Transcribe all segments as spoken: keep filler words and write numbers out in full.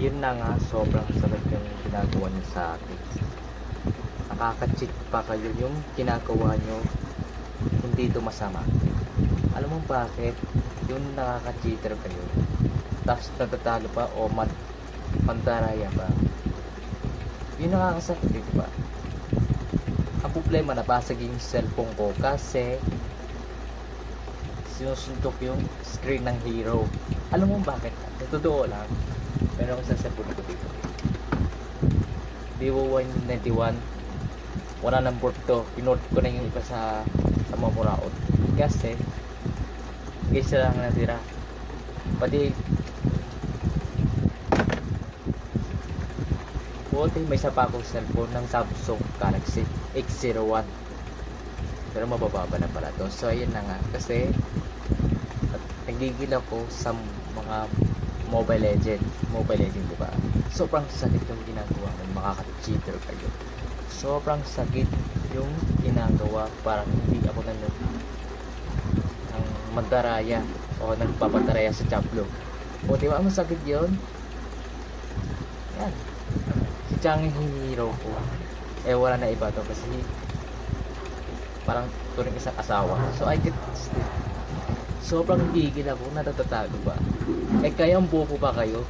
yun na nga, sobrang sakit yung ginagawa niyo sa akin. Nakaka-cheat pa kayo, yung ginagawa niyo hindi ito masama. Alam mo bakit? Yung nakaka-cheater kayo, tapos natatalo pa o man pandaraya pa, yun nakakasakit, di ba? Ang problema, nabasag yung cellphone ko kasi sinusuntok yung screen ng hero. Alam mo bakit? Totoo lang, meron ako sa cellphone ko dito, Vivo Y ninety-one, wala nang port to. Pinort ko na yung iba sa sa mamuraot kasi isa lang natira. Pati buti may isa pa akong cellphone ng Samsung Galaxy X zero one, pero mabababa na pala to. So ayun na nga, kasi nagigil ako sa mga Mobile Legend Mobile Legend, diba? Sobrang sakit yung ginagawa ng makaka-cheater kayo. Sobrang sakit yung ginagawa, parang hindi ako nang ng magdaraya o nagpapataraya sa Chablo. O diba, masakit yun? Yan, si Chang hero ko, eh wala na iba to kasi parang turing isang asawa. So I get still, sobrang gigil ako, natatatago ba? Eh kayang buko ba kayo?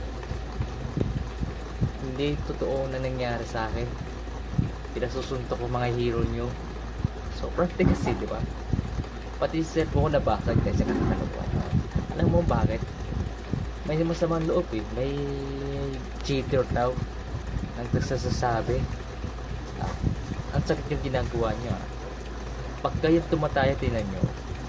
Hindi totoo na nangyari sa akin. Pinasusuntok ko mga hero nyo. Sobrang tigas eh, di ba? Pati si cellphone ko nabasag dahil sa kakalawa. Alam mo bakit? May masamang loob eh. May cheater daw ang nagsasasabi. Ah, ang sakit yung ginagawa nyo. Ah. Pag kayo tumataya, tinan nyo.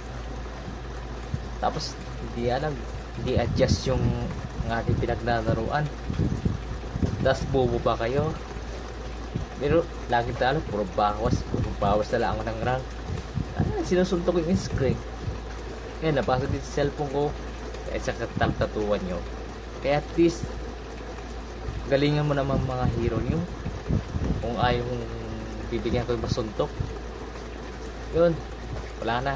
Tapos hindi alam, hindi adjust yung ng ating pinaglalaruan, tapos bobo pa kayo. Pero lagi talo, puro bawas, puro bawas na lang ako ng rank. Ah, sinusuntok ko yung screen. Ngayon, napasok din sa cellphone ko kaya sa katatatuan nyo. Kaya at least galingan mo naman mga hero nyo. Kung ayaw mong bibigyan ko yung masuntok, yun, wala na.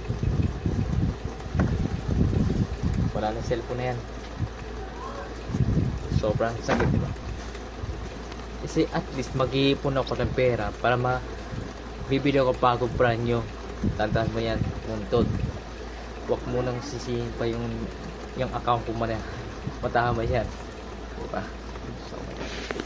Wala na cellphone na yan. Sobrang sakit, diba? Kasi at least mag-iipon ako ng pera para mabibili ako bagong brand nyo. Tandaan mo yan, muntod. Huwag mo nang sisihin pa yung yung account ko man yan. Matama yan, diba? So,